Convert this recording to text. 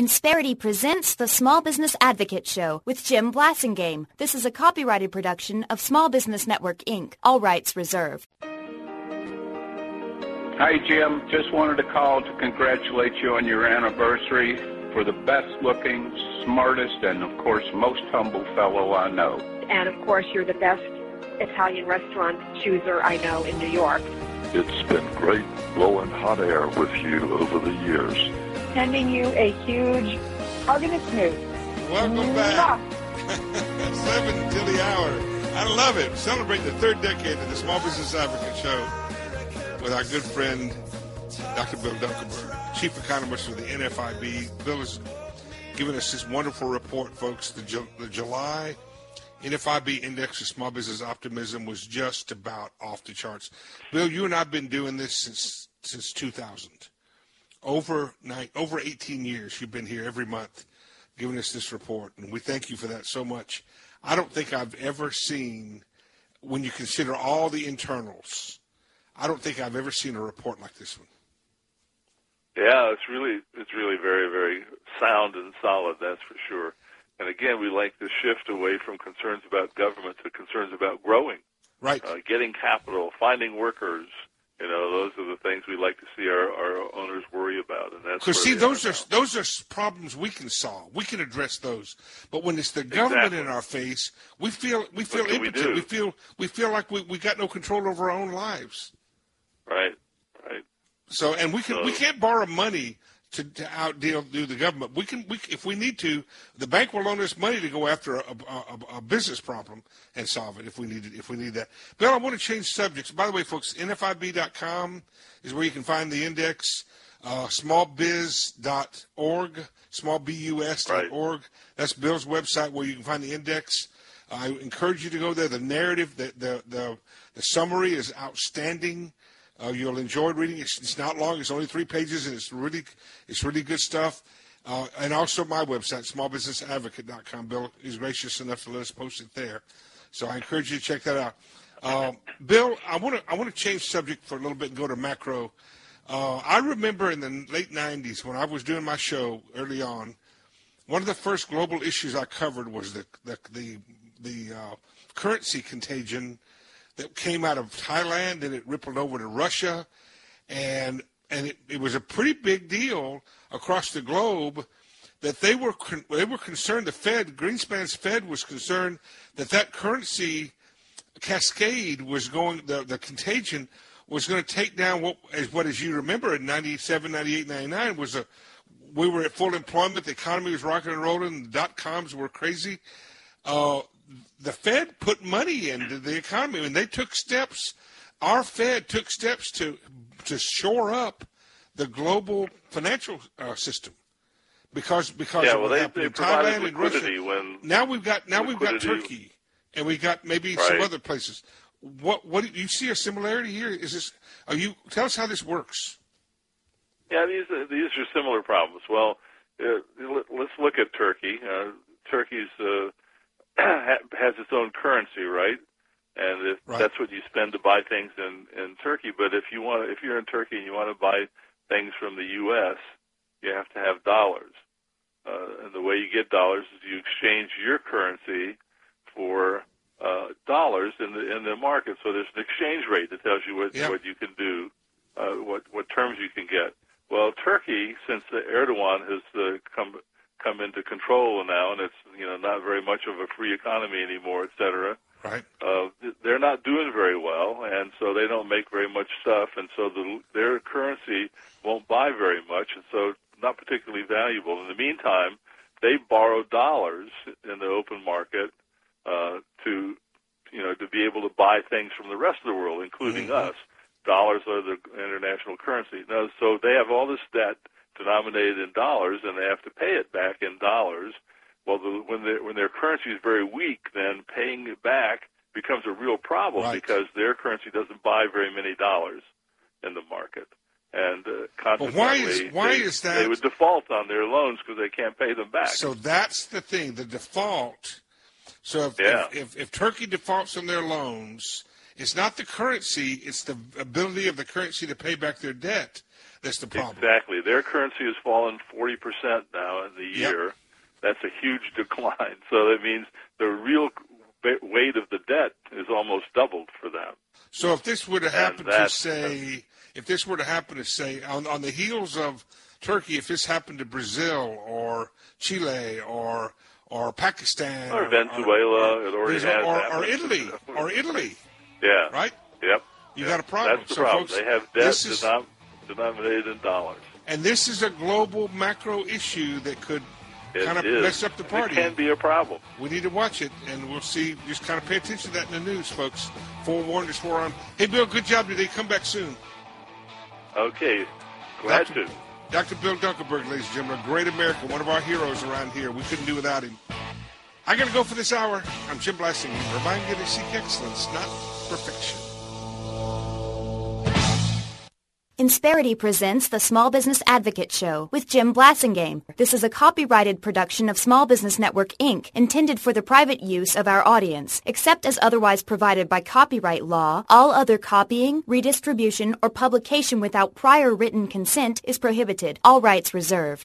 Insperity presents the Small Business Advocate Show with Jim Blasingame. This is a copyrighted production of Small Business Network, Inc. All rights reserved. Hi, Jim. Just wanted to call to congratulate you on your anniversary. For the best-looking, smartest, and, of course, most humble fellow I know. And, of course, you're the best Italian restaurant chooser I know in New York. It's been great blowing hot air with you over the years. Sending you a huge hug and a smooch. Welcome back. 7 till the hour. I love it. Celebrate the third decade of the Small Business Advocate Show with our good friend, Dr. Bill Dunkelberg, Chief Economist of the NFIB. Bill has given us this wonderful report, folks. The July NFIB Index of Small Business Optimism was just about off the charts. Bill, you and I have been doing this since 2000. Over 18 years, you've been here every month giving us this report, and we thank you for that so much. I don't think I've ever seen, when you consider all the internals, I don't think I've ever seen a report like this one. Yeah, it's really very, very sound and solid, that's for sure. And again, we like to shift away from concerns about government to concerns about growing. Right. Getting capital, finding workers. You know, those are the things we like to see our owners worry about, and that's because see, those are problems we can solve. We can address those. But when it's the government in our face, we feel impotent. We feel like we got no control over our own lives. Right. So, and we can't borrow money to do the government. We if we need to, the bank will loan us money to go after a business problem and solve it if we need that. Bill, I want to change subjects. By the way, folks, NFIB.com is where you can find the index. Smallbiz.org, smallbus.org. Right. That's Bill's website where you can find the index. I encourage you to go there. The narrative, the summary is outstanding. You'll enjoy reading it. It's not long. It's only 3 pages, and it's really good stuff. And also my website, smallbusinessadvocate.com. Bill is gracious enough to let us post it there. So I encourage you to check that out. Bill, I want to change subject for a little bit and go to macro. I remember in the late 90s when I was doing my show early on, one of the first global issues I covered was the currency contagion that came out of Thailand, and it rippled over to Russia, and it was a pretty big deal across the globe that they were concerned. The Fed, Greenspan's Fed, was concerned that currency cascade was going. The contagion was going to take down what, as you remember, in 97, 98, 99 was we were at full employment. The economy was rocking and rolling. The dot-coms were crazy. The Fed put money into the economy, and they took steps. Our Fed took steps to shore up the global financial system because they provided Thailand and liquidity Russia. Now we've got Turkey, and we got maybe some other places. What do you see a similarity here? Tell us how this works? Yeah, these are similar problems. Well, let's look at Turkey. Turkey's has its own currency, right? And that's what you spend to buy things in Turkey. But if you're in Turkey and you want to buy things from the U.S., you have to have dollars. And the way you get dollars is you exchange your currency for dollars in the market. So there's an exchange rate that tells you what you can do, what terms you can get. Well, Turkey, since Erdogan has come into control now, and it's not very much of a free economy anymore, et cetera. Right. They're not doing very well, and so they don't make very much stuff, and so their currency won't buy very much, and so not particularly valuable. In the meantime, they borrow dollars in the open market to be able to buy things from the rest of the world, including us. Dollars are the international currency. Now, so they have all this debt denominated in dollars, and they have to pay it back in dollars. Well, when their currency is very weak, then paying it back becomes a real problem because their currency doesn't buy very many dollars in the market, and consequently, why is that? They would default on their loans because they can't pay them back. So that's the thing, the default. So if Turkey defaults on their loans, it's not the currency; it's the ability of the currency to pay back their debt that's the problem. Exactly. Their currency has fallen 40% now in the year. Yep. That's a huge decline. So that means the real weight of the debt is almost doubled for them. So if this were to happen to say, on the heels of Turkey, if this happened to Brazil or Chile or Pakistan or Venezuela, or Italy, yeah, right? Yep. You got a problem. That's the problem. Folks, they have debt denominated in dollars. And this is a global macro issue that could kind of mess up the party. It can be a problem. We need to watch it, and we'll see. Just kind of pay attention to that in the news, folks. Forewarned is forearmed. Hey, Bill, good job today. Come back soon. Okay. Glad to. Dr. Bill Dunkelberg, ladies and gentlemen, a great American, one of our heroes around here. We couldn't do without him. I got to go for this hour. I'm Jim Blasing, reminding you to seek excellence, not perfection. Insperity presents the Small Business Advocate Show with Jim Blasingame. This is a copyrighted production of Small Business Network, Inc., intended for the private use of our audience. Except as otherwise provided by copyright law, all other copying, redistribution, or publication without prior written consent is prohibited. All rights reserved.